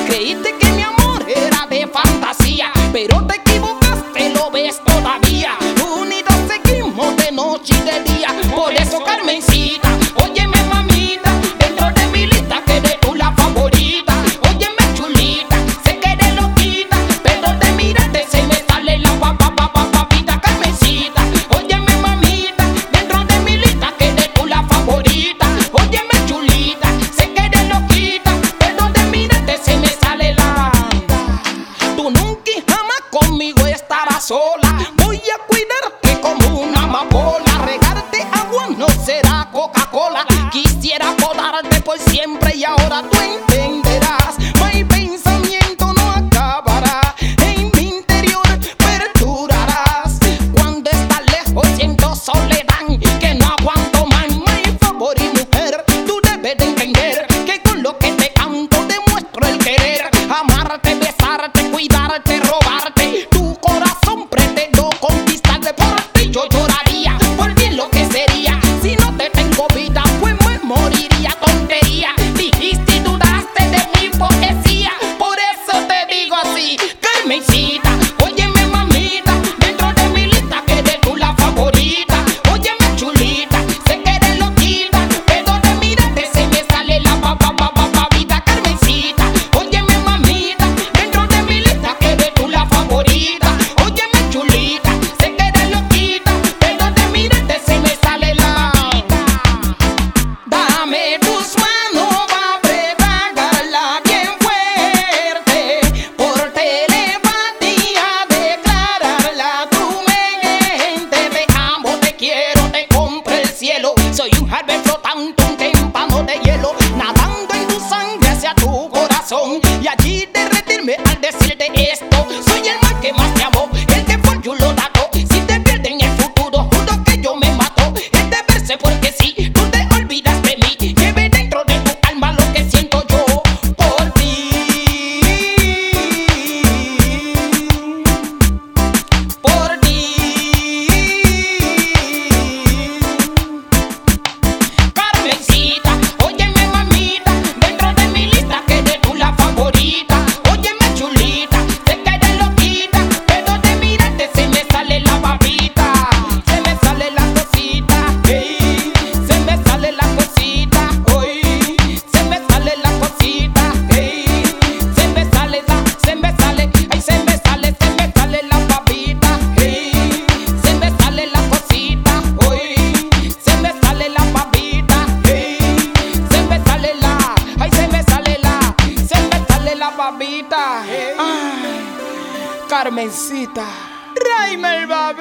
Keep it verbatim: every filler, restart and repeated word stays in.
Creíste que mi amor era de fantasía, pero te equivocaste, lo ves todavía. Unidos seguimos de noche y de día. Por eso, Carmencita, óyeme mamita, dentro de mi lista quedé tú la favorita. Óyeme chulita, sé que eres loquita, pero de mirarte se me sale la papá papá papita. Carmencita, óyeme mamita, dentro de mi lista quedé tú la favorita. Óyeme chulita, sé que eres loquita, pero de mirarte se me sale la. Tú nunca y jamás conmigo estarás sola. Voy a cuidarte como una amapola. Regarte agua no será Coca-Cola. Quisiera podarte por siempre y ahora tú entenderás. Mi pensamiento no acabará, en mi interior perdurarás. Cuando estás lejos siento soledad, que no aguanto más. Mi favor y mujer, tú debes de entender que con lo que te canto demuestro el querer. Amarte, besarte, cuidarte, robarte. Tu corazón pretendo conquistarte. Por ti yo lloraría, por bien lo que sería. Si no te tengo vida, pues me moriría. Tontería, dijiste y dudaste de mi poesía. Por eso te digo así, Carmencita, óyeme mamita, dentro de mi lista quedé tú la favorita. Óyeme chulita, sé que eres loquita, pero de mirarte se me sale la papá papá papita. Carmencita, óyeme mamita, dentro de mi lista quedé tú la favorita. Óyeme chulita, sé que eres loquita, pero de mirarte se me sale la. Dame tus manos pa' apretarla bien fuerte, por telepatía declararla tu mente. Te amo, te quiero, te compro el cielo. Soy un jardín flotante, un témpano de hielo, nadando en tu sangre hacia tu corazón, y allí derretirme al decirte esto. Soy el mal que más te amó, el que por yo lo dato. Si te pierdes en el futuro, juro que yo me mato. Este verso porque sí, tú te olvidas de mí. Lleve dentro de tu alma lo que siento yo por ti. Por ti. Carmencita, óyeme mamita, dentro de mi lista quedé tú la favorita. Óyeme chulita, sé que eres loquita, pero de mirarte se me sale la babita. Se me sale la cosita, hey. Se me sale la cosita, hoy. Se me sale la cosita, hey. Se me sale la, se me sale, ay, se me sale, se me sale la babita, hey. Se me sale la cosita, hoy. Se me sale la babita, hey. Se me sale la, ay, se me sale la, se me sale la babita, ay. Carmencita, tráeme el babita.